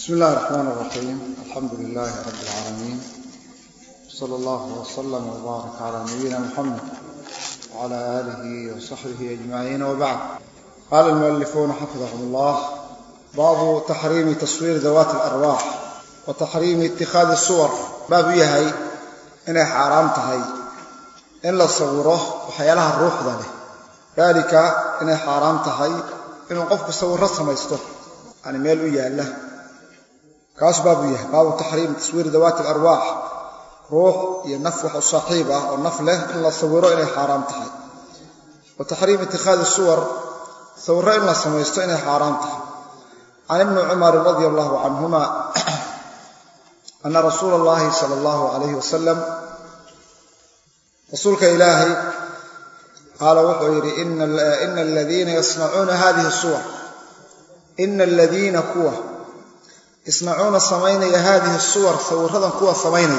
بسم الله الرحمن الرحيم. الحمد لله رب العالمين، صلى الله وسلم وبارك على نبينا محمد وعلى آله وصحبه أجمعين، وبعد. قال المؤلفون حفظهم الله: باب تحريم تصوير ذوات الأرواح وتحريم اتخاذ الصور. باب يهي إنه حرام تهي إن لا صوره وحيالها الروح ذلك، ذلك إنه حرام تهي إنه قفك صور رسم يستطيع يعني ميلو ياله كاس بابيه. باب تحريم تصوير ذوات الأرواح، روح ينفح الصاحبة والنفلة إلا صوره إلى حرام تحي، وتحريم اتخاذ الصور صوره إلا سميسته إلى حرام تحي. عن ابن عمر رضي الله عنهما أن رسول الله صلى الله عليه وسلم رسولك إلهي قال وحيري: إن الذين يصنعون هذه الصور، إن الذين كوا يصنعون صميني هذه الصور صورة كوا صميني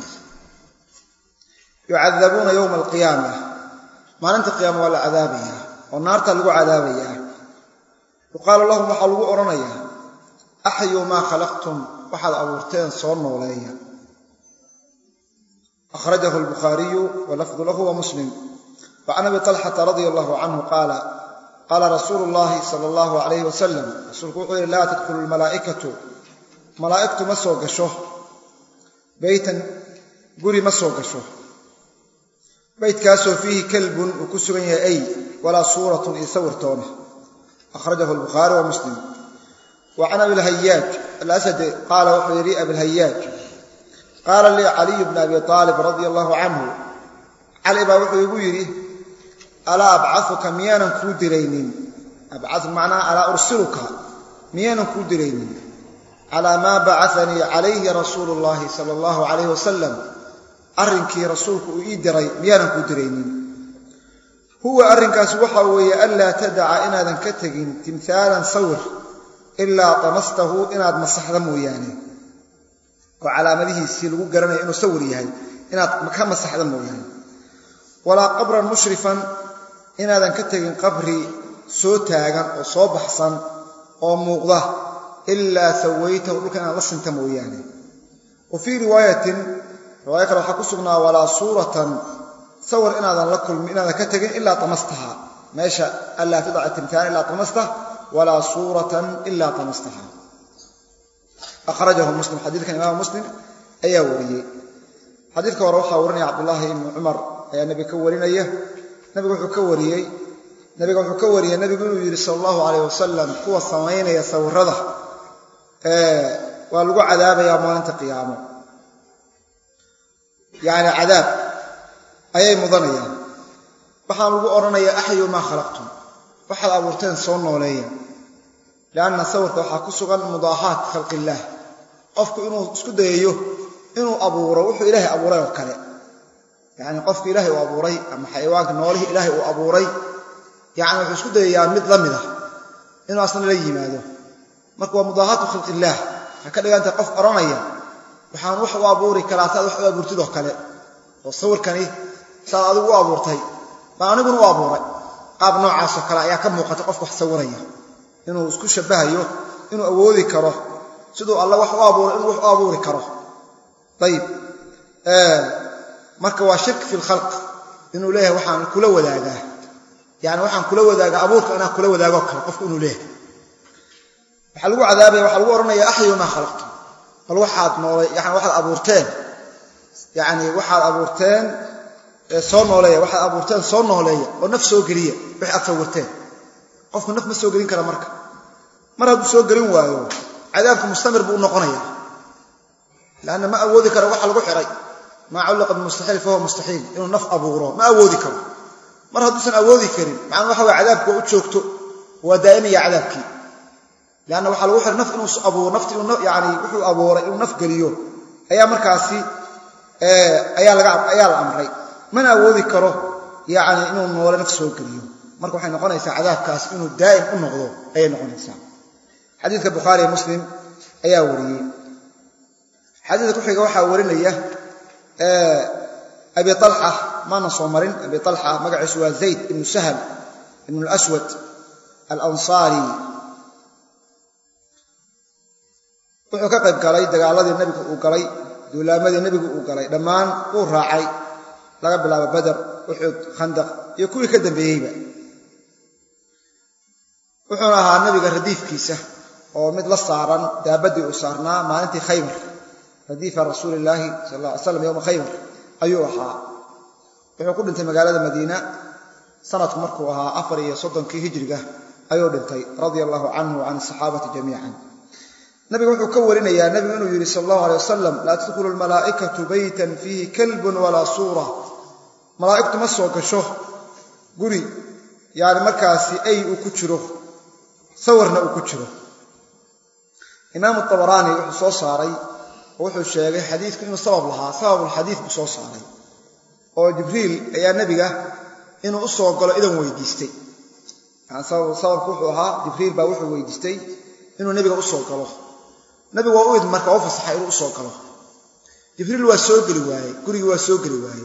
يعذبون يوم القيامة، ما أنت قيامة ولا عذابية، والنار تلقوا عذابية. يقال لهم وحلقوا أرنيا: أحيوا ما خلقتم، وحد أبورتين صورنا وليا. أخرجه البخاري ولفظ له ومسلم. وعن أبي طلحة رضي الله عنه قال: قال رسول الله صلى الله عليه وسلم: رسولك يقول: لا تدخل الملائكة، ملائكة مسوق الشهر بيتا قري مسوق الشهر، بيت كاسو فيه كلب وكسوين أي ولا صورة يصور تونه. أخرجه البخاري ومسلم. وعن أبي الهياج الأسد قال: وحيري أبي الهياج قال لي علي بن أبي طالب رضي الله عنه: علي بوحيري: ألا أبعثك ميانا كودرين، أبعث معناه ألا أرسلك ميانا كودرين على ما بعثني عليه رسول الله صلى الله عليه وسلم، أرنكي رسولك إيدري ميانا كودرين. هو أرنكاس وحوي ألا تدع إن هذا كتجين تمثالا صور إلا طمسته إن هذا مسح ذمه يعني، وعلى مده السيلو قرني إنه صوري هاي إن هذا مكان مسح ذمه يعني، ولا قبرا مشرفا إن هذا كتجين قبري سوتاغا وصوبحصا وموضة إلا سويته لك أنا لسنت موياني. وفي رواية لو حكسنا: ولا صورة صور إن هذا لكم إن هذا كتجين إلا طمستها، ماشى ألا تضع التمثال إلا طمسته، ولا صورة إلا طمستها. أخرجه مسلم. حديث كان إمام مسلم أي وريه. حديث كوروحة ورني عبد الله بن عمر يا نبي كورين أيه نبي كوريه نبي كوريه النبي بن صلى الله عليه وسلم قوة الصمين يسور رضه والقوا عذاب يا ما أنت قيامه، يعني عذاب أي مضنيا. وحالقوا أرنيا: أحيوا ما خلقتم، وحال أبورتين صون وليا، لأن صورت وحاكسوا مضاحات خلق الله. قفك إنه اسكد ييه إنه أبوره وحو إلهي أبوري وكله، يعني قفك إلهي وأبوري أما حيوانك نوله إلهي وأبوري، يعني وحو اسكد ييه مذ إنه أصلا لي ماذا مركوا مضاحات خلق الله. هكذا أنت قف أرنيا وحان وحو أبوري كلاثات وحو أبورتي ذو كله، والصور كان إيه سأضوا أبورتي فأنا بنو أبوري قاب نوع سكلا يا كم وقت قف وحصوريه إنه اسكو شبهه إنه أودي كره سدوا الله وحو أبوري إنه وحو أبوري كره. طيب مركوا شرك في الخلق إنه ليه وحان كل وذاقه، يعني وحان كل وذاقه أبورك أنا كل وذاقه قف إنه ليه. وحلقوا عذابي وحلقوا أرنا: أحيوا ما خلقتم. فالواحد نولي يعني واحد أبورتين، يعني واحد أبورتين صون نولي، واحد أبورتين صون نولي ونفسه قريه بحي أتصورتين. قف من نفسه قرين كلا مرة بسوق قرين وايو عذابكم مستمر بقول نقنية، لأن ما أودي كرا واحد القحري ما علق بالمستحيل فهو مستحيل إنه نف أبوره ما أودي كرا مرة دوسن أودي كريم مع أنه حوى عذابك وتشوكته ودائمي عذابك، لأنه وحال وحر نف إنه أبو نفط يعني وحو أبو إنه نف قريو أيام مركاسي أيام الأمري من أودي كرا يعني إنه ولا نفسه قريو مركو حين نقول إنسان عذاب كاس إنه دائم إنه غضو أي نقول إنسان. حديث البخاري مسلم أي وري. حديث كحية وحى ورينيه أبي طلحة ما نصومرين أبي طلحة مقع سوى زيد بن سهل بن الأسود الأنصاري wuxuu ka qayb galay dagaaladii nabigu uu galay duulaamadii nabigu uu galay dhammaan uu raacay laga bilaabo Badr Uhud Khandaq iyo kuwii ka dambeeyayba wuxuu ahaa nabiga radiifkiisa oo mid la saaran daabadii uu saarnaa maalintii Khaybar radiifa rasuulillaahi sallallahu alayhi wasallam yawm Khaybar ayuu ahaa wuxuu ku dhintay magaalada Madiina sanadku markuu ahaa 34 hijriga ayuu dhintay radiyallahu anhu wa an saxaabati jamiican nabiga wuxuu ka warinayaa nabigu inuu yiri sallallahu alayhi wasallam la tadkhulu al malaa'ikatu baytan fihi kalbun wala suura malaa'iktu ma soo gasho guri yaani markaasi ay uu ku jiro sawirna uu ku jiro imaam at-Tabarani wuxuu soo saaray wuxuu sheegay xadiisku inuu sabab lahaa sababul xadiis uu soo saaray oo Jibriil ayaa nabiga inuu soo galo idan weydiistay sababku wuxuu ahaa Jibriil baa wuxuu weydiistay inuu nabiga u soo galo nabigu waa u idin markaa u fasaxay inuu soo galo Jibriil waa soo gali waayay guriga waa soo gali waayay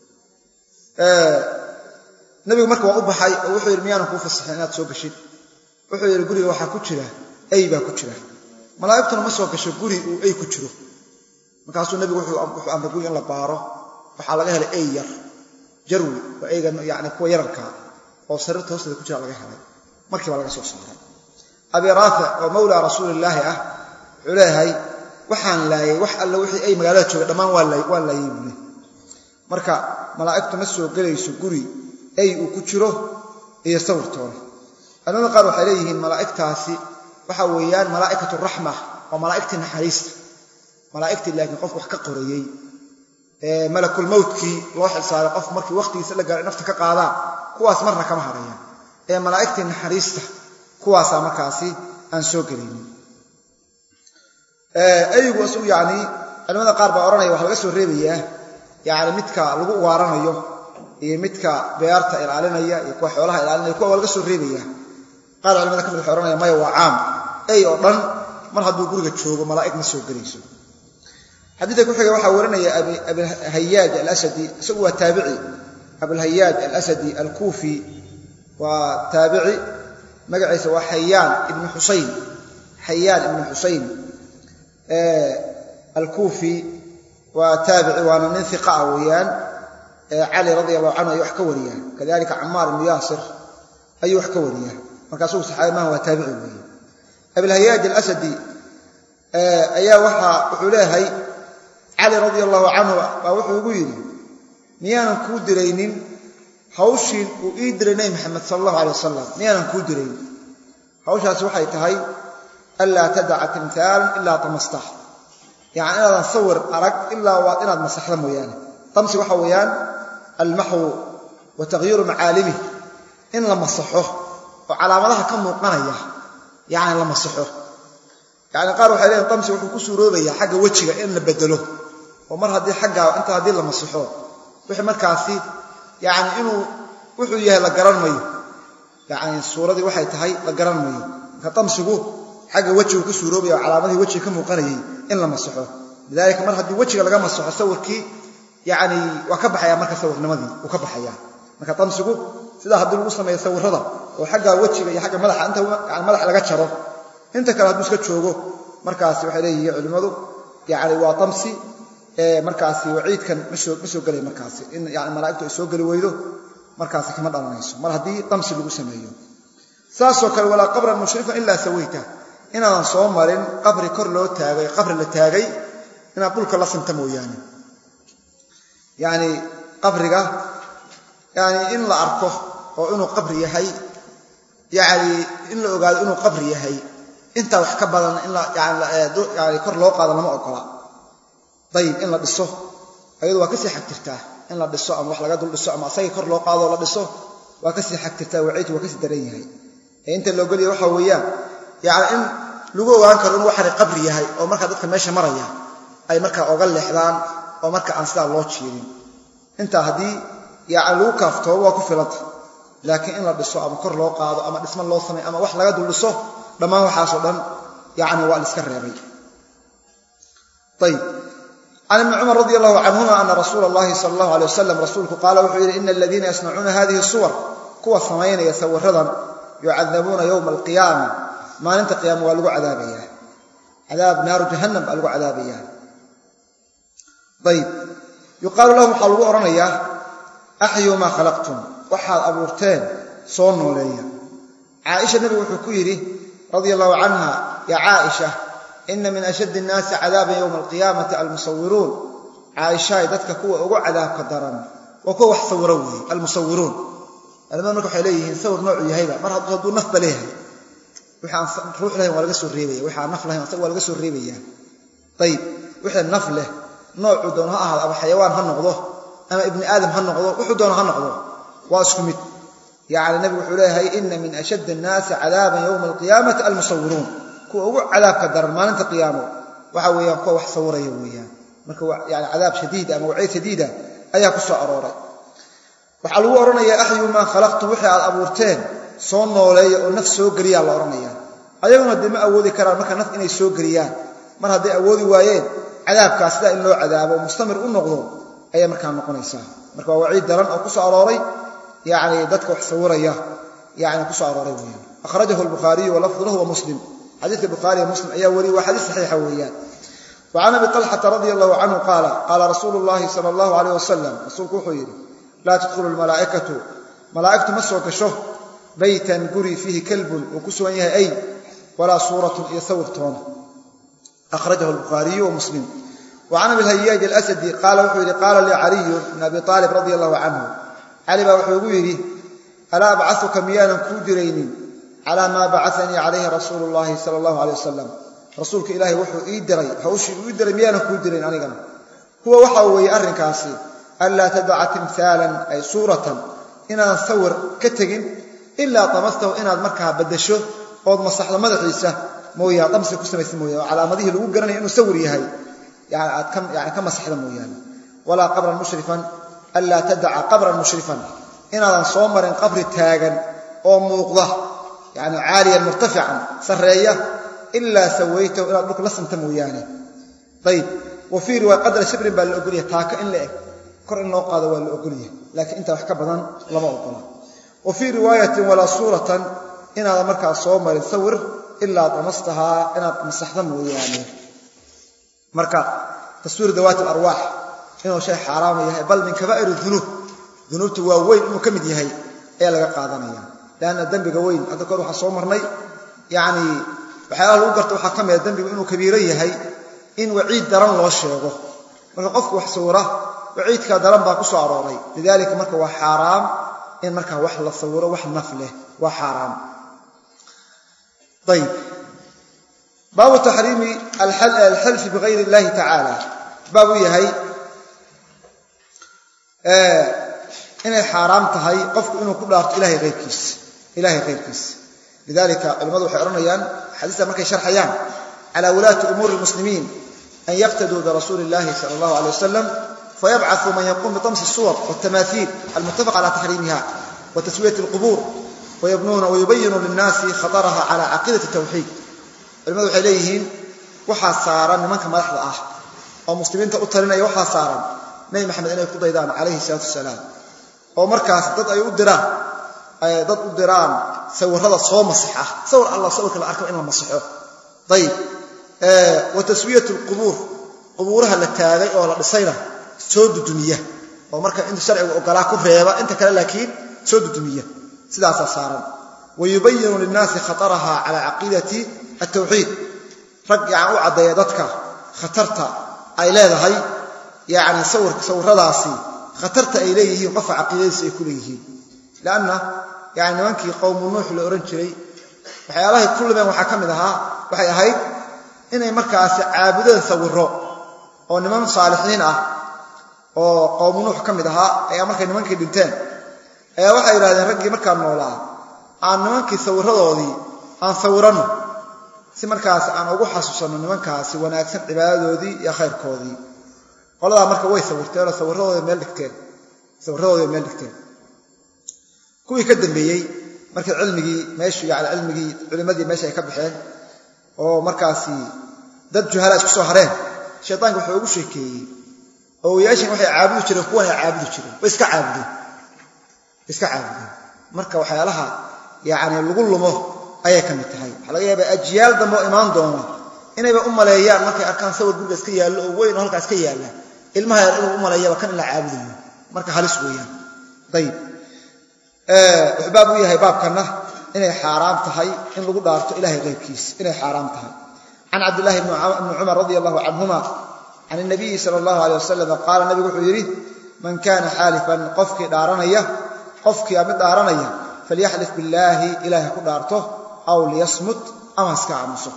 nabigu markaa waa u baxay oo wuxuu yiri miyaan ku fasaxay inaad soo gashid wuxuu yiri guriga waxa ku jira ay baa ku jira malaa'iktuna ma soo gasho guri uu ay ku jiro markaasuu nabigu wuxuu amray guriga in la baaro waxa laga helay ay yar jarwi waa ayga yaani kuwa yararka oo sarirta hoosteeda ku jira laga helay markii baa laga soo saaray abi rafi oo mawla rasuulillaahi ah xuleehay waxaan laayay wax alla wixii ay magaalada jooga dhamaan waa laayay buu marka malaa'iktu ma soo galayso guri ay uu ku jiro iyo sawirtooda anana qaar waxay leeyihiin malaa'iktaasi waxa weeyaan malaa'ikatu rahma oo malaa'ikti naxariista malaa'ikti laakiin qof wax ka qorayay malakul mawtki loo xilsaaray qof markii waqtigiisa la gaaray nafta ka qaada kuwaas marna kama harayaan malaa'ikti naxariista kuwaas markaasi aan soo galaynin aygu asu yaani culimada qaar baa oranaya waxa laga soo reebayaa yaani midka lagu waaranayo iyo midka beerta ilaalinaya iyo kuwa xoolaha ilaalinaya kuwa laga soo reebaya qaar culimada kamid ah oranaya may waa caam ay oo dhan mar hadduu guriga joogo malaa'ik ma soo galayso xadiidka ku xiga waxa warinaya abi hayyaj al-asadi isagu waa taabici abi hayyaj al-asadi al-kufi wa taabici magaciisa waa hayyan ibn husayn al-kufi wa taabici wa min thiqa wiyaan ali radiyallahu anhu ay wax ka wariyaan kadalika ammar ibn yasir ay wax ka wariyaan markaasuu saxaabada waa taabici weeyaan abi hayyaj al-asadi ayaa wuxuu leeyahay ali radiyallahu anhu baa wuxuu ugu yiri miyaan ku diraynin hawshin uu ii diray Muhammad sallallahu alayhi wasallam miyaan ku diray hawshaas waxay tahay alla tad'a timthal illa tamastah yaani inaad sawir arag illa waa inaad masaxda mooyaan tamsi waxa weeyaan al-mahw wa taghyir ma'alimi in la masaxo oo calaamadaha ka muuqanaya yaani la masaxo yaani qaar waxay leeyihiin tamsi wuxuu ku suuroobaya xagga wajiga in la bedelo oo mar hadii xagga inta hadii la masaxo wixii markaasi yaani inuu wuxuu yahay la garanmayo yaani suuradii waxay tahay la garanmayo ka tamsigu xagga wajiga ku suuroobaya calaamadii wajiga ka muuqanayay in la masaxo lidaalika mar hadii wajiga laga masaxo sawirkii yaani waa ka baxaya marka sawirnimadii uu ka baxaya marka tamsigu sida hadii lagu sameeyo sawirada oo xagga wajiga iyo xagga madaxa inta yaani madaxa laga jaro inta kale haduu iska joogo markaasi waxay leeyihiin culimadu yaani waa tamsi markaasi waciidkan ma soo galay markaasi in yaani malaa'iktu ay soo gali weydo markaasi kama dhalanayso mar hadii tamsi lagu sameeyo saasoo kale wala qabran mushrifa illa sawayta inaan soo marin qabri kor loo taagay qabri la taagay inaan dhulka la sinta mooyaan yaani qabriga yaani in la arko oo inuu qabri yahay yaani in la ogaado inuu qabri yahay inta wax ka badan in la yaani kor loo qaado lama ogola dayib in la dhiso ayadu waa ka sii xagtirtaa in la dhiso ama wax laga dul dhiso ama asay kor loo qaado la dhiso waa ka sii xagtirtaa waciid waa ka sii daran yahay inta loo galiyo waxa weeyaan yaani in lagu ogaan karo inuu wax qabri yahay oo marka dadka meesha maraya ay marka oga leexdaan oo marka aan sidaa loo jiirin inta hadii yaani lagu kaafto waa ku filanta laakiin in la dhiso ama kor loo qaado ama dhismo loo sameeyo ama wax laga dul dhiso dhamaan waxaas oo dhan yaani waa iska reebay طيب عن ابن عمر رضي الله عنهما أن رسول الله صلى الله عليه وسلم رسولك قال وحير إن الذين يصنعون هذه الصور كوا سمعين يسور رضا يعذبون يوم القيامة ما ننت قيام والقوا عذابية عذاب نار جهنم ألقوا عذابيان. طيب يقال له حلو أرنيا أحيوا ما خلقتم وحال أبورتين صونوا لي. عائشة النبي وحكيري رضي الله عنها يا عائشة إن من أشد الناس عذابا يوم القيامة المصورون. عائشة يدتك كوة أقوى عذاب كدران وكوة صوروه المصورون. أنا ما نروح إليه نصور نوع يهيبا مرة ضدوا نفب ليها وحان نروح لهم ولا قصوا الريبية وحان نفل لهم ولا قصوا الريبية. طيب وحان نفله نوع دونها أهل أبو حيوان هالنقضه أما ابن آدم هالنقضه وحدونها هالنقضه وأسكمت. يعني النبي وحليه إن من أشد الناس عذابا يوم القيامة المصورون. كو عذاب قدر ما أنت قيامه وحويا كو وحصوره يوميا يعني عذاب شديد أما وعيد شديدة أيها كسو أروري. وحلو أرنيا أحيوا ما خلقت وحي على أبورتين صنوا لي ونفس سو قريا الله أرنيا أيضا دي أودي كرام مكان نفس إني سو قريان مر هدي أودي وايين عذاب كاسدا إن له عذاب ومستمر النقض أي مكان نقنيسا مركا وعيد درن أو كسو أروري يعني دتك وحصوريا يعني كسو أروري. أخرجه البخاري ولفظه ومسلم. حديث البخاري ومسلم أي ولي وحديث صحيح ويان. وعن أبي طلحة رضي الله عنه قال قال رسول الله صلى الله عليه وسلم رسول كحيري لا تدخل الملائكة ملائكة مسوا كشه بيتا قري فيه كلب وكسوا إياه أي ولا صورة يثور تونه. أخرجه البخاري ومسلم. وعن أبي الهياج الأسدي قال وحيري قال لي علي بن أبي طالب رضي الله عنه علي وحيري ألا أبعثك ميانا كودرين على ما بعثني عليه رسول الله صلى الله عليه وسلم. رسولك إلهي وحو إيدري حوشي إيدري ميانا كودرين أنيقنا هو وحوي أرنكاسي ألا تدع تمثالا أي صورة إنا نصور كتجن إلا طمسته إنا مركها بدشه أو مصح لماذا عيسى مويا طمس كسمة مويا على ماضيه اللي وقرني إنه سوري هاي يعني كم مصح مويا ولا قبرا مشرفا ألا تدع قبرا مشرفا إنا نصومر قبر تاجا أو موقظة يعني عاليا مرتفعا سرية إلا سويته إلى بك لسنت موياني. طيب وفي رواية قدر شبر بالأقولية تاك إن لك كر إنه قاد والأقولية لكن أنت وحكى بدن لما أقوله. وفي رواية ولا صورة إن هذا مركز صوم يصور إلا طمستها إن مسحت موياني. مركز تصوير ذوات الأرواح إنه شيء حرام يهي بل من كبائر الذنوب ذنوب تواوين مكمد يهي أي لقى قادنيا لأن الذنب قوين هذا كله حصومرني يعني وحياه لو قرت waxa kamid dambigu inuu kabiiro yahay in waciid daran loo sheego marka qofku wax sawira waciidka daran baa ku soo arooray lidalika marka waa xaraam in marka wax la sawiro wax naf leh waa xaraam. طيب باب تحريم الحلف بغير الله تعالى باب yahay in xaraam tahay qofku inuu ku dhaarto ilaahay qeyrkiis لذلك علماء وحيرانيان حديثا مركي شرحيان على ولاة أمور المسلمين أن يقتدوا برسول الله صلى الله عليه وسلم فيبعثوا من يقوم بطمس الصور والتماثيل المتفق على تحريمها وتسوية القبور ويبنون ويبينوا للناس خطرها على عقيدة التوحيد. علماء وحيليهن وحاصارا من كما لحظة أو مسلمين تأطرين أي وحاصارا نبي محمد أن يقول ضيدان عليه الصلاة والسلام أو مركز ضد أي ضد الدران صور هذا صور مصحة صور الله صورك الأركب إنه مصحه. طيب وتسوية القبور قبورها التالي أو الصينة سود الدنيا ومركز أنت شرع وقلاك كفريبا أنت كلا لكن سود الدنيا سلاسة صارا ويبين للناس خطرها على عقيدة التوحيد رجع وعد يدتك خطرت أيلاذ هاي يعني صور راسي خطرت إليه وقف عقيدة سيكوليه لأنه يعني منكي قوم نوح لأورنجري وحيالله كل ما وحكمدها وحي هاي إنه مركز عابدين ثوروا أو نمام صالحين أو قوم نوح كمدها أي منكي بنتين أي وحي يرادين رجي مركز مولا عن منكي ثوروا ذي عن ثورنا سي مركز عن أوجه حسوسنا منكاس ونأكسن عبادة ذي يا خير كودي والله مركز وين ثوروا ذي ملكتين kuwii ka dambeeyay markii cilmigi meeshu yaala cilmigi culimadii meesha ay ka baxeen oo markaasi dad juhala isku soo hareen shaytaanku wuxuu ugu sheekeeyay oo yaashin waxay caabudi jireen kuwan ay caabudi jireen way iska caabudeen marka waxyaalaha yaani lagu lumo ayay ka mid tahay waxa laga yaabaa ajyaal dambe imaan doona inayba u maleeyaan markay arkaan sawir guriga iska yaallo oo weyn oo halkaas ka yaalla ilmaha yar inuu u maleeyaba kan la caabudayo marka halis weeyaan dayib wuxuu u yahay baabkana inay xaraam tahay in lagu dhaarto ilaahay qeybkiisa inay xaraam tahay an abdullah ibn umar radiyallahu anhuma an an-nabi sallallahu alayhi wasallam qala nabi wuxuu yiri man kana halifan qofki dhaaranaya qofki ama dhaaranaya falyahlif billahi ilaahay ku dhaarto aw liyasmut ama iska aamuso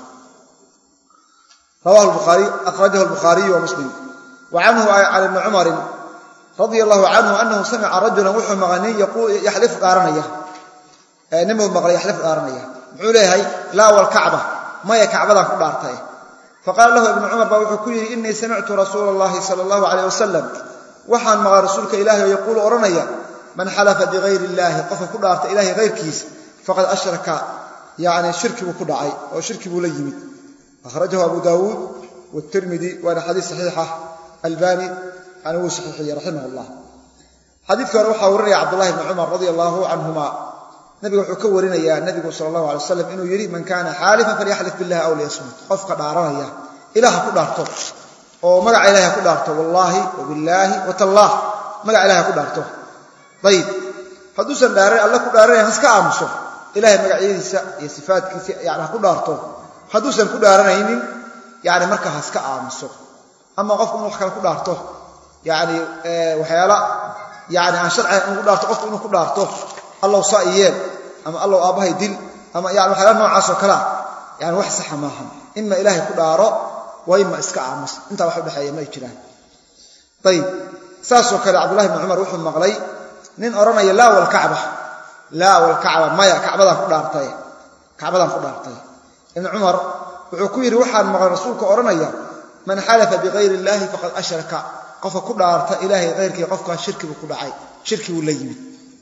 rawahu al-bukhari akhrajahu al-bukhari wa muslim wa anhu an ibn umar radiyallahu anhu annahu sami'a rajulan wuxuu maqanay yaqul yahlif dhaaranaya nimu maqlay yahlif dhaaranaya wuxuu leeyahay la wal ka'ba ma ya ka'badan ku dhaartay faqala lahu ibn umar wuxuu ku yiri inni sami'tu rasuulallahi sallallahu alayhi wasallam waxaan maqlay rasuulka ilaahay yaqul oranaya man halafa bi ghayri illahi qof ku dhaarta ilaahay ghayrkiisa faqad ashraka yani shirki ku dhacay oo shirki buu la yimid akhrajahu abu daawud wa tirmidhi wa hadith sahiha albani anu sahihi rahimahullah hadithka waxa warinaya abdullah ibn umar radiyallahu anhuma nabiga wuxuu ka warinaya nabiga sallallahu alayhi wasallam inuu yiri man kana halifan falyahlif billahi aw liyasmut qofka dhaaranaya ilaaha ku dhaarto oo magaca ilaaha ku dhaarto wallahi wa billahi wa tallah magaca ilaaha ku dhaarto dayib haduusan dhaaray alla ku dhaaray haska aamuso ilaahay magaciisa iyo sifaadkiisa yaani ku dhaarto haduusan ku dhaaranaynin yaani marka haska aamuso ama qofku wax kale ku dhaarto yaani waxyaala yaani aan sharci inuu dhaarto qofku inuu ku dhaarto الله صاير أما الله أباه دل أما يعني وحلا نوع عصر كلا يعني وحس حماهم إما إلهي كدارا وإما إسكع عمس أنت واحد بحياة ما يجران طيب ساسو كلا عبد الله بن عمر روح المغلي نين أرانا لا والكعبة لا والكعبة ما يا كعبة كدارتي كعبة كدارتي ابن عمر وعكوير روح المغلي رسولك أرانا يا من حلف بغير الله فقد أشرك قف كدارت إلهي غيرك قفك شرك بكدعي شرك وليمت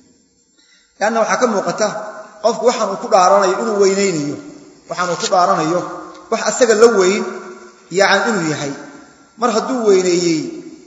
لأنه حكم وقته قف وحن ku dhaaranayo inuu weyneynayo waxaan ku dhaaranayo wax asaga la weyn yaani inuu yahay mar haduu weyneeyay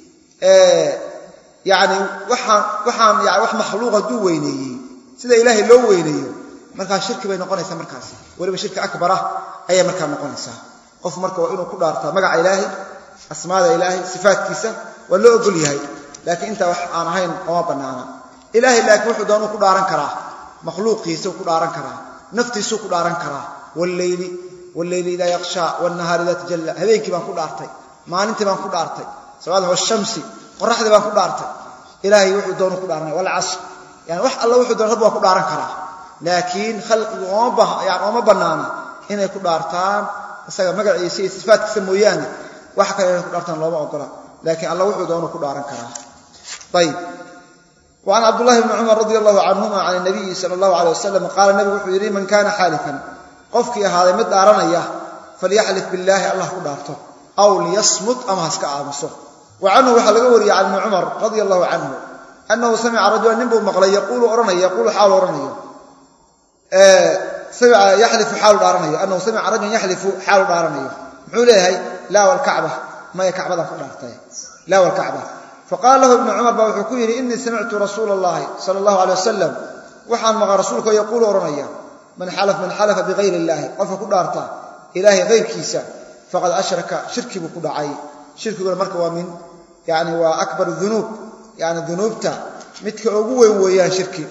yaani waxaan yaani wax makhluuq haduu weyneeyay sida ilaahay loo weyneeyo marka shirki bay noqonaysaa markaas waliba shirki akbar ah ayaa markaa noqonaysaa qof marka waa inuu ku dhaartaa magaca ilaahay asmaada ilaahay sifaadkiisa waa loo ogol yahay laakiin inta wax aan ahayn oo banaana إلهي لكن وحده دانو كدارن كرا مخلوقيسو كدارن كرا نفتيسو كدارن كرا والليل إذا يغشى والنهار إذا تجلى هذيك بان كدارتي مالنتي بان كدارتي سواء هو الشمس قرحدي بان كدارتي إلهي وحده دانو كدارن والعصر يعني وح الله وحده دانو كدارن كرا لكن خلق يعني ما بنانا هنا كدارتان isaga magaciisa sifaadkiisa mooyaan wax kale كدارتان looma ogola laakiin Allah wuxuu doono كدارن كرا طيب وعن عبد الله بن عمر رضي الله عنهما عن النبي صلى الله عليه وسلم قال النبي وحيري من كان حالفا قفك هذا مد دارنيا فليحلف بالله الله كدارته أو ليصمت أما هسك عامسه وعنه وحا لغا وري عن عمر رضي الله عنه أنه سمع رجلا نبو مقلي يقول حال رنيا سمع يحلف حال رنيا أنه سمع رجلا يحلف حال رنيا محوليه لا والكعبة ما هي كعبة كدارته لا والكعبة فقال له ابن عمر وحكير إني سمعت رسول الله صلى الله عليه وسلم وحان مع رسولك يقول رنيا من حلف بغير الله قف كدارتا إلهي غير كيسا فقد أشرك شرك بكدعي شرك المركوى من يعني وأكبر الذنوب يعني ذنوبته متك أبوه ويا شركي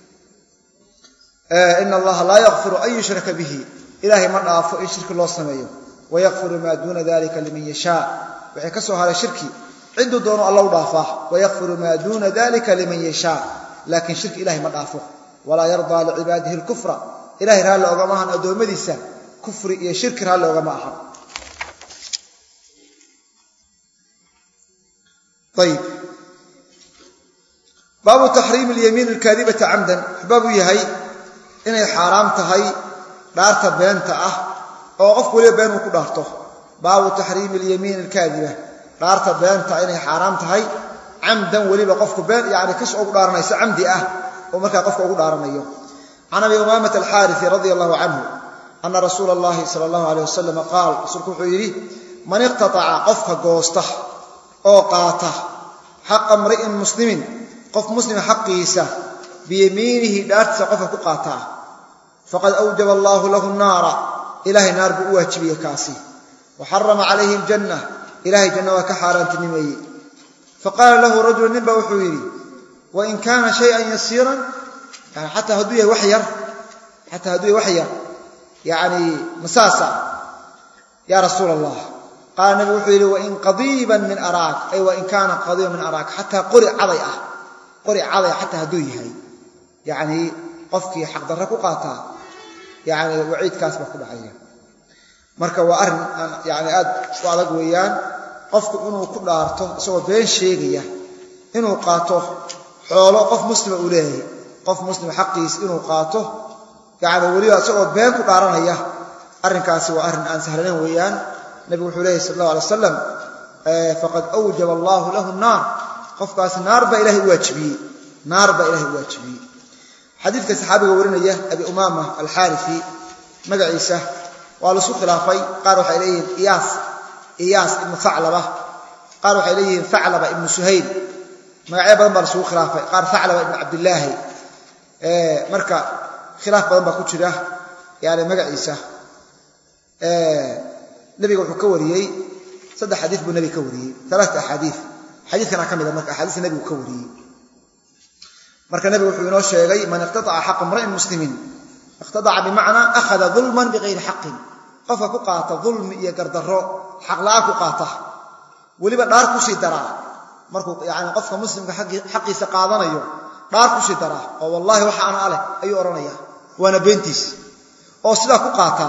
إن الله لا يغفر أي شرك به إلهي من أعفو أي شرك الله سميه ويغفر ما دون ذلك لمن يشاء وحكسوا هذا شركي عنده دون الله ضافه ويغفر ما دون ذلك لمن يشاء لكن شرك إلهي ما ضافه ولا يرضى لعباده الكفر إلهي راه لوغماهن ادومديسا كفر iyo shirk rاه لوغماهن طيب باب تحريم اليمين الكاذبة عمدا باب يحيى inay xaraam tahay dhaarta beenta ah oo qof waliba been uu ku dhaarto baabu tahriim al-yamin al-kadhiba dhaarta beenta inay xaraam tahay amdan waliba qofku been yaani kas ugu dhaaranaysa amdi ah oo marka qofku ugu dhaaranayo ana bi umamah al-harith radiyallahu anhu anna rasulullah sallallahu alayhi wasallam qaal rasuulku wuxuu yiri man iqtata'a qofka goosta oo qaata xaq amri'in muslimin qof muslim xaqiisa بيمينه دارت قف كقاطع فقد أوجب الله له النار إلهي نار بواجبية كاسي وحرم عليه الجنة إلهي جنة وكحاران تنمي فقال له رجل نبا وحويري وإن كان شيئا يسيرا يعني حتى هدوية وحير يعني مساسا يا رسول الله قال النبي وحويري وإن قضيبا من أراك أي وإن كان قضيبا من أراك حتى قرئ عضيئة حتى هدوية يعني قفكي حق درك وقاتا يعني وعيد كاسبة كل حاجة marka waa arin yani aad u adag weeyaan qofku inuu ku dhaarto isagoo been sheegaya inuu qaato xoolo qof muslim u leeyahay qof muslim xaqiis inuu qaato yani waliba isagoo been ku dhaaranaya arinkaasi waa arin aan sahlayn weeyaan nabi wuxuu leeyahay sallallahu alayhi wasallam faqad awjaba Allah lahu an-nar qofkaas naar ba ilaahay waajibiyay xadiidka saxaabiga warinaya abi umama al-harithi magaciisa waa la soo khilaafay qaar waxay leeyihiin iyaas ibn Tha'laba qaar waxay leeyihiin Tha'laba ibn Suhayl magacyo badan baa la soo khilaafay qaar Tha'laba ibn Abdullah marka khilaaf badan baa ku jira yaani magaciisa nabiga wuxuu ka wariyay saddex xadiis buu nabiga ka wariyay thalath ahadith xadiiskana kamid ah marka ahadiis nabiga ka wariyay marka nabiga wuxuu inoo sheegay man iqtata'a haqq imra'in muslimin iqtata'a bima'na akhadha dhulman bighayri haqqin qofka ku qaata dhulmi iyo gardarro xaq la'aan ku qaata waliba dhaar ku sii daraa markuu yaani qofka muslimka xaqiisa qaadanayo dhaar ku sii daraa oo wallahi waxa ana ale ayuu oranaya wana beentiis oo sida ku qaata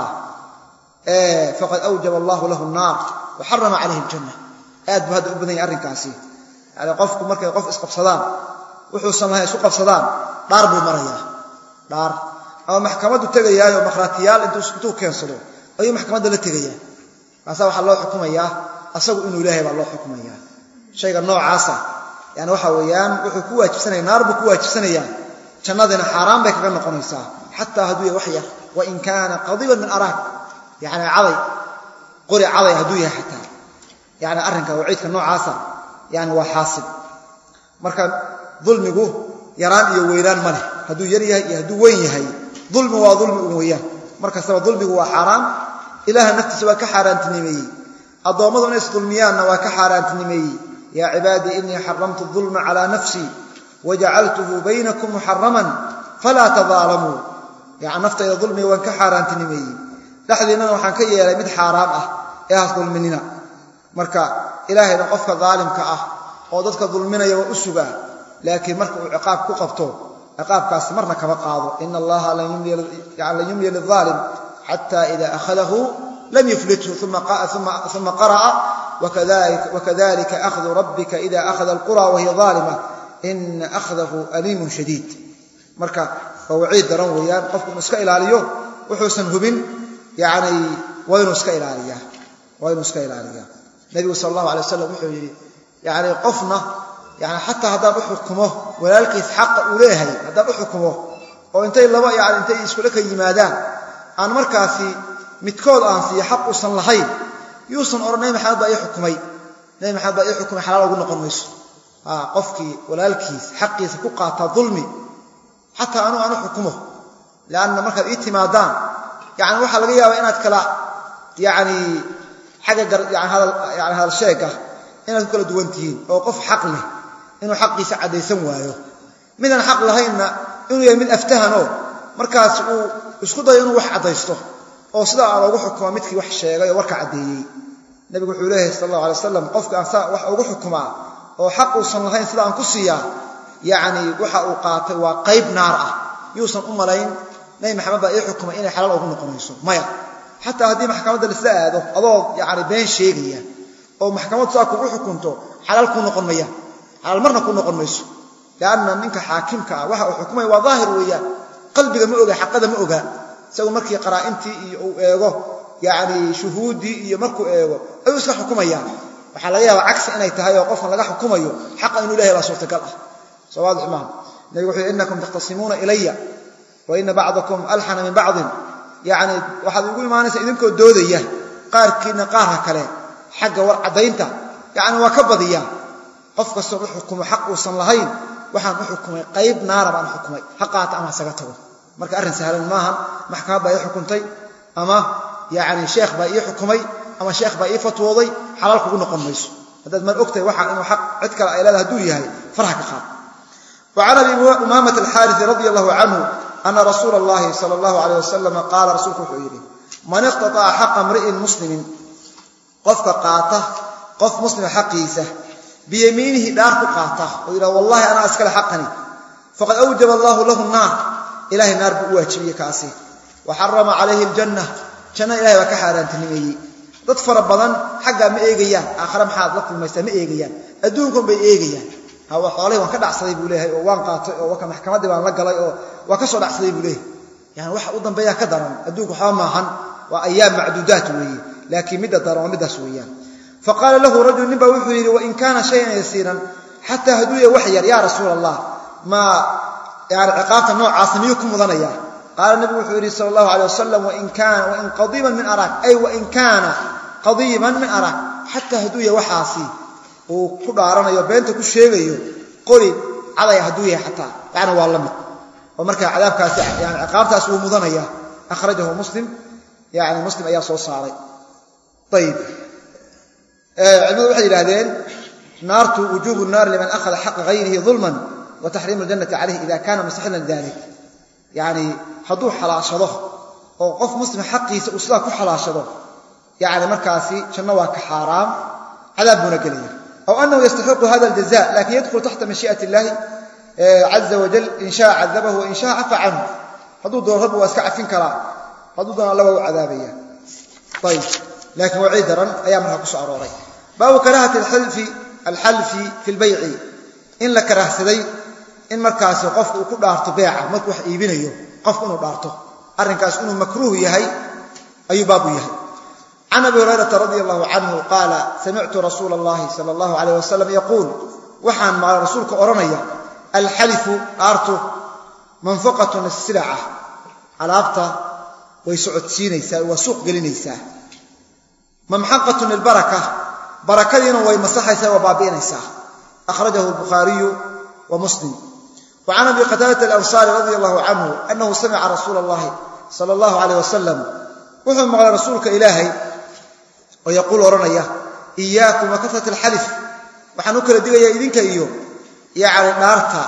faqad awjaba Allah lahu an-nar wa harrama alayhi al-jannah aad baa u badan yahay arrinkaasi yaani qofku markay qof isqabsadaan wuxuu sameeyay isku qabsadaan dhaar buu maraya dhaar ama maxkamadu tagayaayo makhraatiyaal intuu keensado ayuu maxkamadda la tagayaa waxa waxa loo xukumayaa asagu inuu ilaahay baa loo xukumayaa shayga noocaasa yani waxa weeyaan wuxuu ku waajibsanay naar buu ku waajibsanayaa jannadina xaraam bay kaga noqonaysaa hatta haduu wax yar wa in kana qadiban min araak yani caday haduu yahay hatta yani arrinka waciidka noocaasa yani waa xaasib marka dulmigu yaraan iyo weyraan ma leh haduu yar yahay iyo haduu weyn yahay dulmi waa dulmi weeyaan marka sabab dulmigu waa xaraam ilaaha naftiisa waa ka xaraantinimeeyay adoomadu inay dulmiyaanna waa ka xaraantinimeeyay ya ibadi inni haramtu dhulma ala nafsi waja'altuhu bainakum muharraman fala tadhalamu ya naftayda dulmi waan ka xaraantinimeeyay dhaxdiina waxaan ka yeelay mid xaraam ah ee has dulminina marka ilaahayna qofka zaalimka ah oo dadka dulminaya waa u sugaa laakiin marka uu ciqaab ku qabto ciqaabkaas marna kama qaado inna allaha la yumli lidh-dhalim hatta idha akhadahu lam yuflithu thumma qara'a wakadhalika akhdhu rabbika idha akhadha al-qura wa hiya zalima in akhdahu alimun shadid marka fawciid daran weeyaan qofku iska ilaaliyo wuxuu hubin yani waynu iska ilaaliyaa nabiga sallallahu alayhi wasallam wuxuu yiri yani qofna يعني حتى هذا بحكمه ولكن حق أوليه هذا بحكمه أو أنتي لبا يعني أنتي يسكولك يمادان أنا مركاسي متكود أنسي حق وصل لهاي يوصل أرني محل بأي حكمي ناي محل بأي حكم حلال وقلنا قنويس قفكي ولكن حقي سكوقة ظلمي حتى أنا حكمه لأن مركز إتمادان يعني وحل لقيا وإن أتكلا يعني حاجة يعني هذا الشيء إن كل دوانتين أو قف حق له inuu xaqiisa cadeysan waayo midan xaq lahayna inuu yahay mid aftahano markaas uu isku dayo inuu wax cadeysto oo sida aan ugu xukumo midkii wax sheegay oo warka cadeeyay nabigu wuxuu leeyahay sallallahu alayhi wasallam qofka aan wax ugu xukumaa oo xaq uu san lahayn sida aan ku siiya yaani waxa uu qaatay waa qayb naar ah yuusan u malayn nabi maxamed baa ay xukumay inay xalaal ugu noqonayso maya hatta hadii maxkamadda la saado adoo yaani been sheegaya oo maxkamaddu saa ku xukunto xalaal ku noqon maya على المرة كنا قرميسو لأن منك حاكمك وها حكمه وظاهر وياه قلبك مؤجى حقده مؤجى سوى مركي قرائنتي يعني شهودي مركو أيوة صح حكمه يعني وحلايا وعكس أنا يتهيأ وقفنا لقى حكمه حق إنه له لا صوت كله سواء الإمام يقول إنكم تختصمون إلي وإن بعضكم ألحن من بعض يعني واحد يقول ما أنا سيدنكم الدودية قار كنا قارها كلام حق ورعدينته يعني وكبضية قف كسو حكم حق وصل لهين waxaan u xukumay qayb naar baan xukumay xaqaata ama saga tago marka arin sahlan maahan maxkamad baa xukuntay ama yaani sheekh baa xukumay ama sheekh baa ii fatwooday xalaal kugu noqon mayso haddaad mar ogtahay waxa inuu xaq cid kale ay leedahay hadduu yahay farha ka qaad وعن أبي أمامة الحارث رضي الله عنه أن رسول الله صلى الله عليه وسلم قال رسولك حيري من اقتطع حق امرئ مسلم قف قاطه قف مسلم حقيسه بيمينه دار قاطه ويقول والله أنا أسكل حقني فقد أوجب الله له النار إلهي النار بواجبية كاسي وحرم عليه الجنة جنة إلهي وكحاران تنمي تطفر بضن حقا ما إيقيان آخر محاد لطف الميسا ما إيقيان أدونكم بإيقيان هو حوالي وان كدعسدي بو leeyahay oo waan qaatay oo waka maxkamadii baan la galay oo waa ka soo dhacsaday buu leeyahay yani waxa u dambeeya ka daran adduunku waxa maahan waa ayyam macduudat weeye laakiin mid daran mid asweeyaan faqala lahu rajul niba wuxuu yiri wa in kana shay'an yasiran hatta haduya wahyar ya rasuul allah ma yani ciqaabta noocaas miyukum mudanaya qala nabi wuxuu yiri sallallahu alayhi wasallam wa in kana wa in qadiman min arak ay wa in kana qadiman min arak hatta haduya waxaasi oo ku dhaaranayo beenta ku sheegayo qori caday haduu yahay xataa yaani waa lamid oo marka cadaabkaas yaani ciqaabtaas uu mudanaya akhrajahu muslim yaani muslim ayaa soo saaray طيب cilmadu waxay yiraahdeen naartu wujubu an-nar liman akhadha haqq ghayrihi dhulman wa tahrim al-jannati alayhi idha kana mustahilan dhalik yaani haduu xalaashado oo qof muslim xaqiisa uu sida ku xalaashado yaani markaasi janno waa ka xaraam cadaabuna galaya أو أنه يستحق هذا الجزاء لكن يدخل تحت مشيئة الله عز وجل إن شاء عذبه وإن شاء عفى عنه حدود الرب واسكع فين كرام حدودنا الله عذابية طيب لكن وعيدرا أيامها كسع روري باب كراهة الحلف في البيع إن لك رهسدي إن مركز قف وكل دارت بيعه مركوح إيبينيو قف إنه دارته أرنكاس إنه مكروه يهي أي باب يهي عن أبي هريرة رضي الله عنه قال سمعت رسول الله صلى الله عليه وسلم يقول وحان مع رسولك أرمية الحلف أرته منفقة السلعة على ويسعد سينيسا وسوق قلنيسا ممحقة البركة بركة ويمسحيسا وبابينيسا أخرجه البخاري ومسلم وعن أبي قتادة الأنصاري رضي الله عنه أنه سمع رسول الله صلى الله عليه وسلم وحان مع رسولك إلهي ويقول ورنيا إياكم وكثرة الحلف وحنوك لديك إذنك إيو يعني نارتا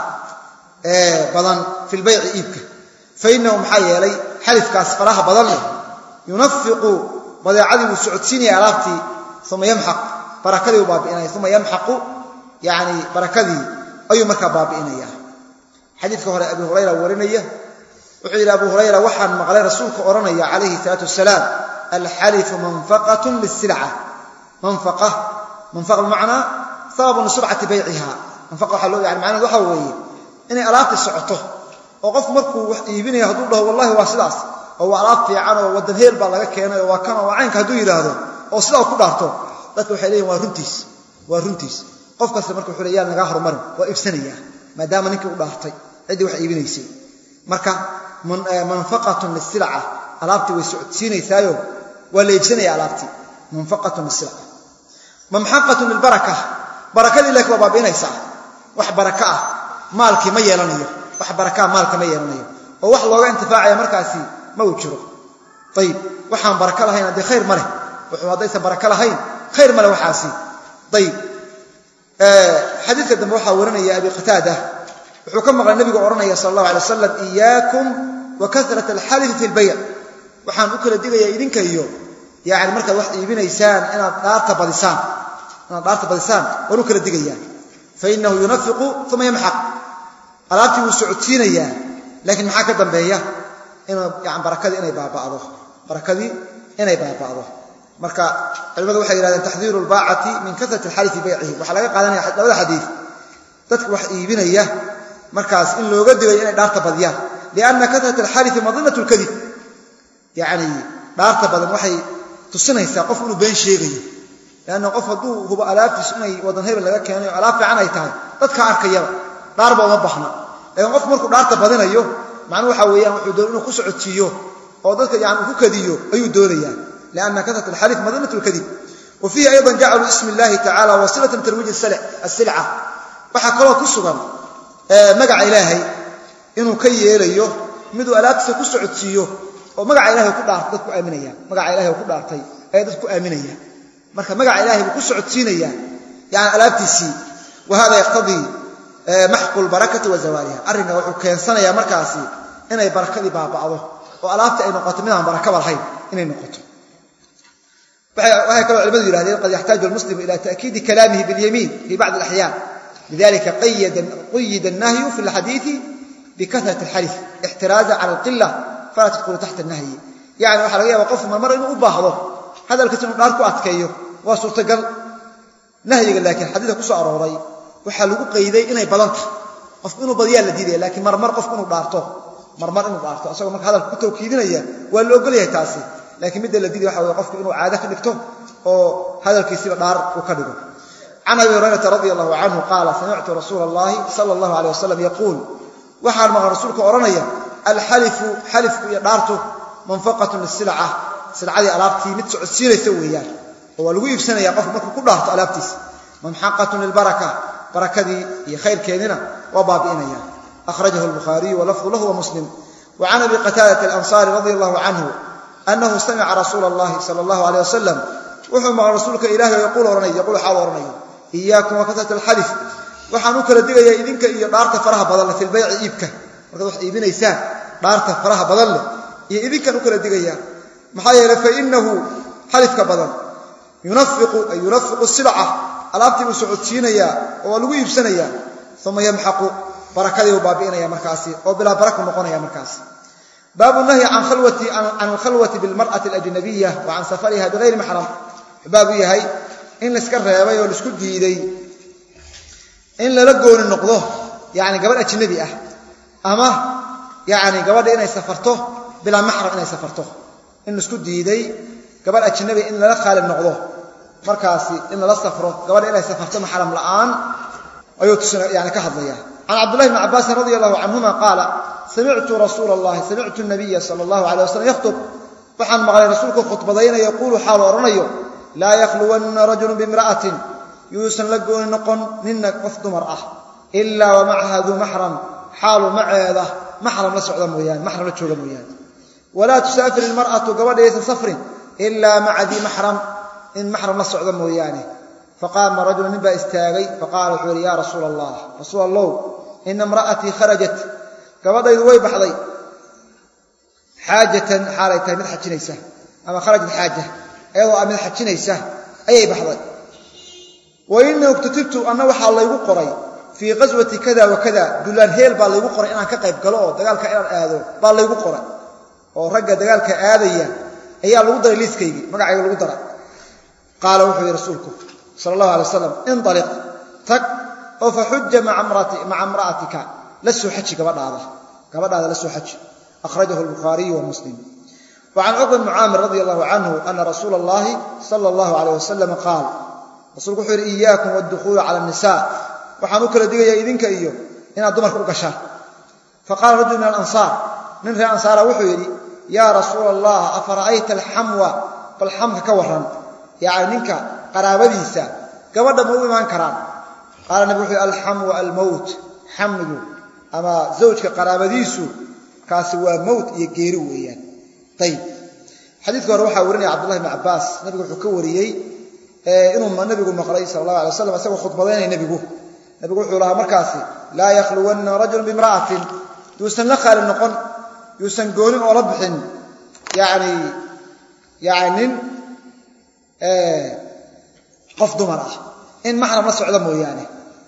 بضن في البيع إيبك فإنه محيي لي حلف كاسفراها بضن ينفق بضيعدي وسعودسيني ألافتي ثم يمحق بركذي وبابئنا ثم يمحق يعني بركذي أي مكا بابئنا حديث كهر أبي هريرة ورنيا وحيل أبو هريرة وحن مغلي رسولك ورنيا عليه الصلاة والسلام الحلف منفقة للسلعة منفقة بمعنى ثواب لسرعة بيعها منفقة حلو يعني معنى ذو حوي إني ألافت السعطه وقف مركو يبيني يهدو له والله واسلاس هو ألاف في عنه والدنهير بالله كينا وكان وعينك هدو يلاهدو وصلاة كدارته dadku waxay leeyihiin waa runtiis qof kasta markuu xuliyaan naga hormar waa ibsanaya maadaama ninka u dhaartay cidii wax iibinaysay marka manfaqatun lis-sil'a alaabti way socodsiinaysaayo waa la iibsanaya alaabti manfaqatun lis-sil'a mamhaqatun lil-barakah barakadi ilaahi waa baabiinaysa wax baraka ah maalki ma yeelanayo wax baraka maalka ma yeelanayo oo wax looga intifaacaya markaasi ma uu jiro طيب waxaan baraka lahayn hadii khayr male wuxuu hadaysa baraka lahayn خير ملا وحاسي طيب حديث كدم وحا ورنيا أبي قتادة وحكم مع النبي ورنيا صلى الله عليه وسلم إياكم وكثرة الحلف في البيع وحان أكل ديغيا إذن كيو يعني مركز واحد يبين إنسان أنا دارت بلسان ونكل ديغيا فإنه ينفق ثم يمحق ألابتي وسعودين إياه لكن محاكا دنبهيا إنه يعني بركذي إنا يبقى بعضه بركذي إنا يبقى بعضه marka cilmadu waxay yiraahdeen taxdiiru al-baa'ati min kathrati al-halif bay'ihi waxa laga qaadanaya labada xadiis dadku wax iibinaya markaas in looga digay inay dhaarta badiyaan lianna kathratu al-halif madinatu al-kadhib yaani dhaarta badan waxay tusinaysaa qof inuu been sheegayo laana qof haduu huba alaabtiis inay wadan hebel laga keenayo alaab fiican ay tahay dadka arkaya dhaarba uma baxna ee qof markuu dhaarta badinayo macna waxa weeyaan wuxuu doonaa inuu ku socodsiiyo oo dadka yaani ku kadiyo ayuu doonayaa لأن كثرة الحلف مظنة الكذب وفيه أيضا جعلوا اسم الله تعالى وصلة ترويج السلعة وحكوا كسبا مقع إلهي إنه كي يليه مدو ألاتس كسعودسيه ومقع إلهي كل عرضك أمنية مقع إلهي كل عرضي ay dadku aaminayaan marka magaca ilaahay buu ku socodsiinaya yani alaabtiisii wahada yaqtadi mahqul barakati wa zawaliha arrinka wuxuu keensanaya markaasi inay barakadii baaba'do oo alaabta ay noqoto mid aan baraka lahayn inay noqoto waxay kala culimadu yiraahdeen qad yaxtaaju almuslimu ila ta'kiid kalamihi bil yamin fi ba'd al-ahyan lidhalika qayyada an-nahy fi al-hadith بكثرة الحلف احترازا على القلة فلا تدخل تحت النهي يعني waxa laga yaabaa qof mar inuu u baahdo hadalkiisa inuu dhaar ku adkeeyo waa suurtagal nahyiga laakiin xadiidka ku soo arooray waxa lagu qeyday inay badanta qof inuu badiyaa la diiday laakiin mar qof inuu dhaarto inuu dhaarto asagoo marka hadalku ku tawkiidinaya waa la ogol yahay taasi laakiin mid la diiday waxa weeye qofku inuu caado ka dhigto oo hadalkiisa dhaar uu ka dhigo عن أبي هريرة رضي الله عنه قال سمعت رسول الله صلى الله عليه وسلم يقول waxaan maqan rasuulku oranaya al-halifu halifku iyo dhaartu manfaqatun lis-sil'a sil'adi alaabtii mid socodsiinaysa weeyaan oo lagu iibsanaya qof markuu ku dhaarto alaabtiisa mamhaqatun lil-baraka barakadi iyo khayrkeedina waa baabiinaya akhrajahu al-bukhari wa lafdhu lahu wa muslim wa 'an abi qatadah al-ansari radiyallahu anhu annahu sami'a rasulullah sallallahu alayhi wasallam wuxuu maqan rasuulka ilaahay yaqul oranaya iyyakum wa kasat al-halif waxaan u kala digayaa idinka iyo dhaarta faraha badan leh fil bay'i iibka marka wax iibinaysaan dhaarta faraha badan leh iyo idinka u kala digayaa maxaa yeelay fa innahu halifka badan yunafiqu sil'a alaabtii uu socodsiinaya oo lagu iibsanaya thumma yamhaqu barakadii baabiinaya markaasi oo bila baraka noqonaya markaasi baabu nahyi an al-khalwati bil mar'ati al-ajnabiyyah wa an safariha bighayri mahram baabu yahay in la iska reebay oo la isku diiday in la gooni noqdo yaani gabadh ajnabi ah ama yaani gabadh inay safarto bila mahram inay safarto in isku diiday gabadh ajnabi in la khaalid noqdo markaasi in la safro gabadh inay safarto mahram la'aan ayuu tusina yaani ka hadlaya an abdullah ibn abbas radiyallahu anhuma qala sami'tu rasuulallahi sami'tu an-nabiy sallallahu alayhi wasallam yakhutub waxaan maqlay rasuulku khutbadayna yaqulu xaal oranayo la yakhluwanna rajulun bimra'atin yuusan la gooni noqon ninna qof dumar ah illa wa ma'aha dhu mahram xaalu maceeda mahram la socda mooyaan mahram la jooga mooyaan wala tusafir almar'atu gabadhaysan safrin illa ma'a dhi mahram in mahram la socda mooyaan faqama rajulun ba istaagay faqala wuxuu ya rasuulallah inna imra'ati kharajat gabadhaydu way baxday haajatan xaalaytay mid xajinaysa ama kharajat haaja ayadoo mid xajinaysa ayay baxday وإنه اكتتبت أنه وحا الله يقرأي في غزوة كذا وكذا دولان هيل با الله يقرأي إنان كقيب قلوه دقالك إلان آذو با الله يقرأي ورقى دقالك آذية أيها الوضر ليسكيبي مقعي الوضر قال وحي رسولكم صلى الله عليه وسلم انطلق تك فحج مع امرأتك لسوا حج قبل هذا لسوا حج أخرجه البخاري ومسلم وعن عقبة بن عامر رضي الله عنه أن رسول الله صلى الله عليه وسلم قال رسولك وحير إياكم والدخول على النساء وحنوك لديك إذنك إيو إن الدمر كركشا فقال رجل من الأنصار من الأنصار وحير يا رسول الله أفرأيت الحموى فالحمى كورا يعني منك قرابديسا قبل موي ما انكران قال النبي وحير الحموى الموت حمل أما زوجك قرابديسو كاسوا موت يجيرو يعني طيب حديث روحه ورني عبد الله بن عباس نبي وحكوريي inuu nabigu maqlay sallallahu alayhi wasallam asagoo khudbadeynay nabigu wuxuu lahaa markaasi la yakhluwanna rajulun bimra'atin yuusan la khaalid noqon yuusan goonin oo la bixin yaani qof dumar ah in mahram la socdo mooyaane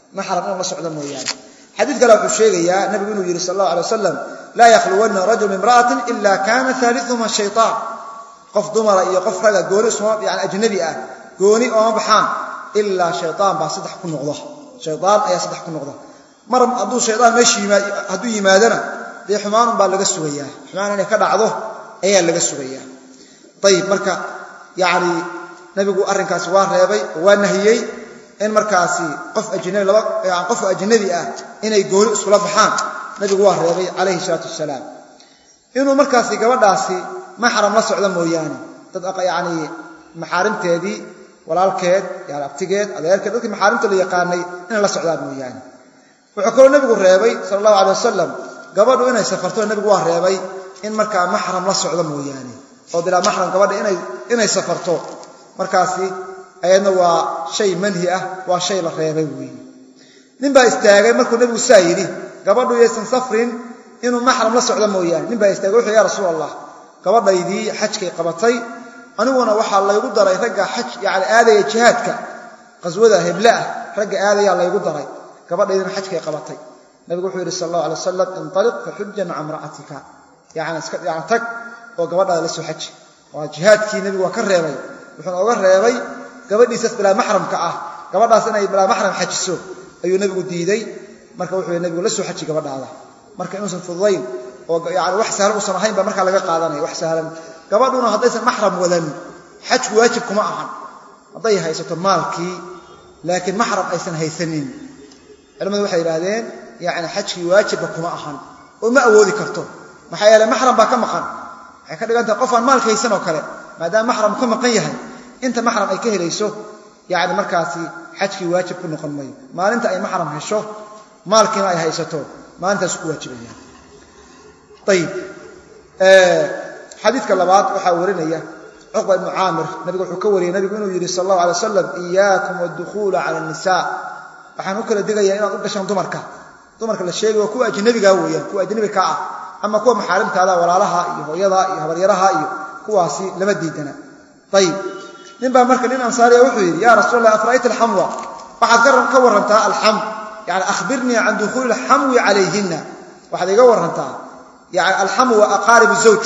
xadiis kale wuxuu sheegayaa nabigu inuu yiri sallallahu alayhi wasallam la yakhluwanna rajulun bimra'atin illa kana thalithuhuma shaytaan qof dumar iyo qof raga gooni soo yaani ajnabi ah gooni oo baxaan illa shaytaan ba saddex ku noqdo shaytaan ayaa saddex ku noqdo mar haduu shaytaan meeshii haduu yimaadana bay xumaan baa laga sugayaa xumaan inay ka dhacdo ayaa laga sugayaa tayib marka yaani nabigu arrinkaas waa reebay waa nahiyay in markaasi qof ajnabi ah inay gooni isku la baxaan nabigu waa reebay alayhi salatu wasalaam inuu markaasi gabadhaasi mahram la socdo mooyaane dad yaani maxaarimteedii walaalkeed yaani abtigeed adeerkeed dadkii maxaarimta la yaqaanay in la socdaan mooyaane wuxuu kaloo nabigu reebay sallallahu alayhi wasallam gabadhu inay safarto nabigu waa reebay in markaa mahram la socdo mooyaane oo bila mahram gabadha inay safarto markaasi ayadna waa shay manhi ah waa shay la reebay weeye nin baa istaagay markuu nabigu saa yidhi gabadhu yaysan safrin inuu maxram la socdo mooyaane nin baa istaagay wuxuu yaa rasuul allah gabadhaydii xajkay qabatay aniguna waxaa laygu daray ragga xaj yani aadaya jihaadka qaswada hebla ah ragga aadaya laygu daray gabadhaydina xajkay qabatay nabigu wuxuu yidhi sallallahu alayhi wasallam intaliq fa hujja ma'a imra'atika yani tag oo gabadhaada la soo xaji waa jihaadkii nabigu waa ka reebay wuxuu uga reebay gabadhiisa bilaa maxramka ah gabadhaas inay bilaa maxram xajiso ayuu nabigu diiday marka wuxuu yidhi nabigu la soo xaji gabadhaada marka inuusan fududayn oo yani wax sahlan uusan ahayn ba marka laga qaadanaya wax sahlan gabadhuna haddaysan maxram wadan xajku waajib kuma ahan hadday haysato maalkii laakiin maxram aysan haysanin culimadu waxay yiraahdeen yani xajkii waajibba kuma ahan oo ma awoodi karto maxaa yeelay maxram baa ka maqan waxay ka dhigantahay qof aan maalka haysan oo kale maadaama maxram ka maqan yahay inta maxram ay ka helayso yani markaasi xajkii waajib ku noqon maayo maalinta ay maxram hesho maalkiina ay haysato maalintaas ku waajibaya طيب حديث كلابات waxaa warinaya Uqba ibn Amir nabigu wuxuu ka wariyay nabigu inuu yiri sallallahu alayhi wasallam iyaakum wad-dukhul ala an-nisaa waxaan u kala digayaa inaad u gashaan dumarka la sheegay waa kuwa ajnabiga weeyaan kuwa ajnabi ka ah ama kuwa maxaarimtaada walaalaha iyo hooyada iyo habaryaraha iyo kuwaasi lama diidana طيب ninba marka nin ansaariya wuxuu yiri ya rasuul afraayta al-hamwa waxaad ka warantaa al-ham yani akhbirni an dukhul al-hamwi alayhinna waxaad iga warantaa يعني الحم وأقارب الزوج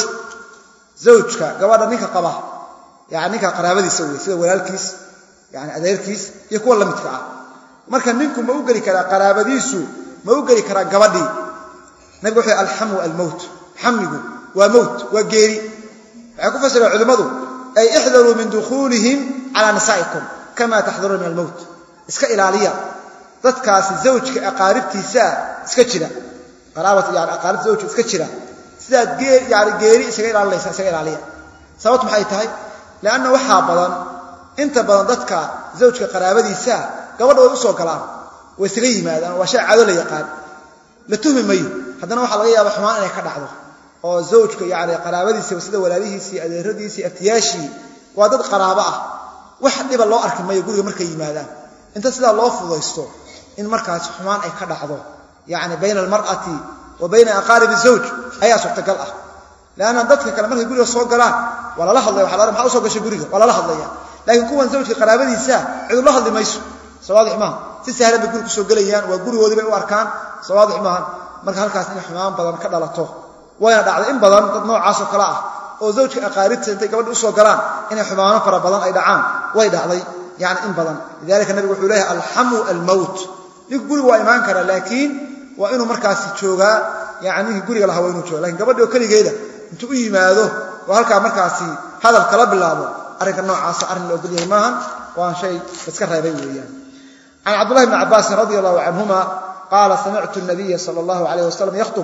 زوجك قبل نيكا قبا يعني نيكا قرابدي سوي سيده walaalkiis يعني adeerkiis iyo kuwa lamidka ah marka ninku ma u gali kara qaraabadiisu ma u gali kara gabadhii nabigu wuxuu alhamu almaut hamigu waa maut waa geeri waxa ku fasira culimadu ay ihdaru min dukhulihim ala nisaikum kama tahdharu min almaut iska ilaaliya dadkaasi zawjka aqaaribtiisa iska jira qaraabad yani aqaarib zawjka iska jira sida geeri isaga ilaalinaysa isaga ilaaliya sababtu maxay tahay laana waxa badan inta badan dadka zawjka qaraabadiisa gabadha way u soo galaan way isaga yimaadaan waa shay caado la yaqaan la tuhmayo haddana waxa laga yaabaa xumaan inay ka dhacdo oo zawjka yani qaraabadiisa sida walaalihiisa adeeradiisa aftiyaashi waa dad qaraabo ah wax dhiba loo arki mayo guriga markay yimaadaan inta sida loo fudaysto in markaas xumaan ay ka dhacdo يعني بين المرأة وبين أقارب الزوج أي سوقتقل لأن ضدك كلام مركي غوري سو غلان ولا لا hadlay waxa la maxaa soo gashay guriga wala la hadlaya laakiin kuwan zawjka qaraabadiisa cid la hadli mayso sawaadix ma si sahlan bay guriga soo galayaan waa gurigoodii bay u arkaan sawaadix ma marka halkaas in xumaan badan ka dhalato wayna dhacday in badan dad noocaas oo kala ah oo zawjka aqaaribta intay gabadha u soo galaan inay xumaano fara badan ay dhacaan way dhacday yani in badan lidalika nabigu wuxuu leeyahay alhamu almaut nig guriga waa imaan kara laakiin waa inuu markaas joogaa yaani guriga la haweenuu jooga laakiin gabadho kaligeeda intuu u yimaado oo halka markaas hadal kala bilaabo arrinka noocaas arrin loo galiyay maahan waa shay iska reebay weeyaan an Abdullah ibn Abbas radiyallahu anhuma qala sami'tu an-nabiy sallallahu alayhi wasallam yakhutub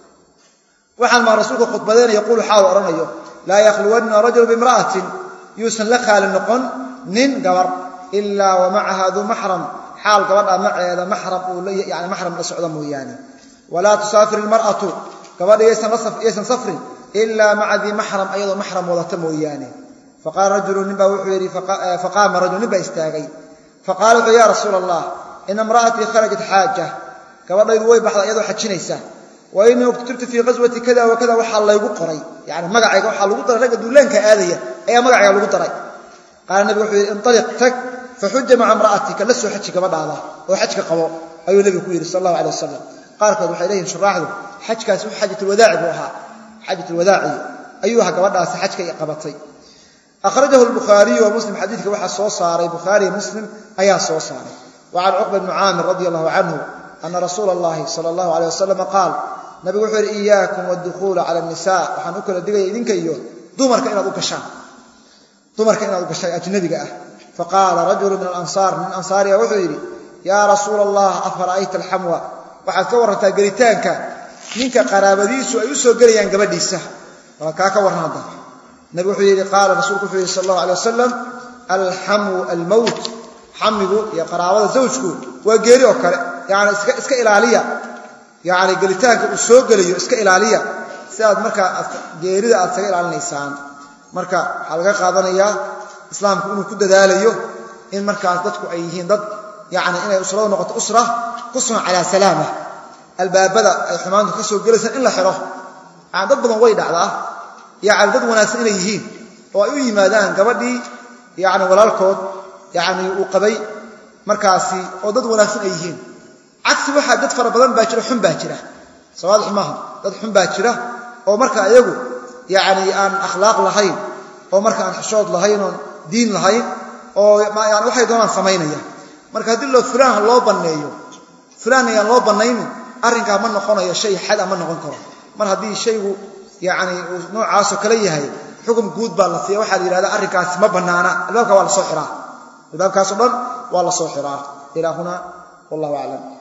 waxaan ma rasuulku khutbadeena yaqulu xaal oranayo la yakhluwanna rajul bi imra'atin yusan la khal noqon nin gabar illa wa ma'aha dhu mahram حال gabadha maceeda mahram oo yani mahram la socdo mooyaane wala tusafir almar'atu gabadha aysan safrin illa ma'a dhi mahram ayadoo mahram wadata mooyaane faqala rajulun niba wuxuu yiri faqama rajulun niba istaagay faqala ya rasuul allah in imra'ati kharajat hajja gabadhaydu way baxday ayadoo xajinaysa wa inuu kutubta fi ghazwati kada wa kada waxa laygu qoray yani magacayga waxa lagu daray rag duulaanka aadaya ayaa magacayga lagu daray qala nabi wuxuu yiri intaliq tak فحج مع امرأتك لسو حجك gabadhaada oo xajka qabo ayuu nabiga ku yiri sallallahu alayhi wasallam qaarkood waxay leeyihiin sharaxdu xajkaas uu xajatul wadaa'i buu ahaa xajatul wadaa'i ayuu gabadhaas xajka qabatay akhrajahu al-bukhari wa muslim hadithka waxa soo saaray bukhari muslim ayaa soo saaray wa an uqba ibn amir radiyallahu anhu anna rasuulullaahi sallallahu alayhi wasallam qaal nabigu wuxuu yiri iyaakum wad-dukhul ala an-nisaa waxaan u kala digay idinka iyo dumarka inaad u gashaan ajnabiga ah فقال رجل من الأنصار من أنصار وحيري يا رسول الله أفرأيت الحموى وحد كورنتا قريتانك منك قرابديس ويسو قريان قبديسة وكاك ورنادا نبي وحيري قال رسول الله صلى الله عليه وسلم الحمو الموت حمو يا قرابة زوجك وقري وكري يعني اسك إلالية يعني قريتانك وسو قريو اسك إلالية سياد مركا قريدا أتسك إلال النيسان مركا حلقة قادنيا islaamku inuu ku dadaalayo in markaas dadku ay yihiin dad yani inay usrada noqoto usra kusun ala salaama albaabada ay xumaantu ka soo galaysan in la xiro aan dad badan way dhacdaa yani dad wanaagsan inay yihiin oo ay u yimaadaan gabadhii yani walaalkood yani uu qabay markaasi oo dad wanaagsan ay yihiin cagsi waxa dad fara badan baa jira xun baa jira sawaadix maaha dad xun baa jira oo marka ayagu yani aan akhlaaq lahayn oo marka aan xishood lahayn oo diin lahayn oo yani waxay doonaan sameynaya marka hadii loo fulaan loo baneeyo fulaan ayaa loo baneynin arrinka ma noqonayo shay xad ama noqon karo mar hadii shaygu yani noocaas oo kale yahay xukum guud baa la fiiyo waxa la yiraahdaa arrinkaas ma banaana albaabka waa la soo xiraa albaabkaas oo dhan waa la soo xiraa ilaa huna wallahu a'lam